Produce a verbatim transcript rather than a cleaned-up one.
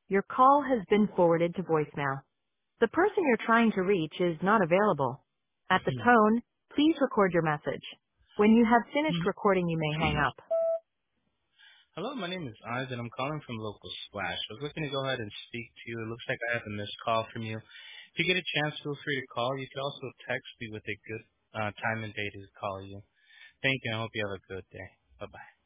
Your call has been forwarded to voicemail. The person you're trying to reach is not available. At the tone, please record your message. When you have finished recording, you may hang up. Hello, my name is Oz, and I'm calling from Local Splash. I was looking to go ahead and speak to you. It looks like I have a missed call from you. If you get a chance, feel free to call. You can also text me with a good uh, time and date to call you. Thank you, and I hope you have a good day. Bye-bye.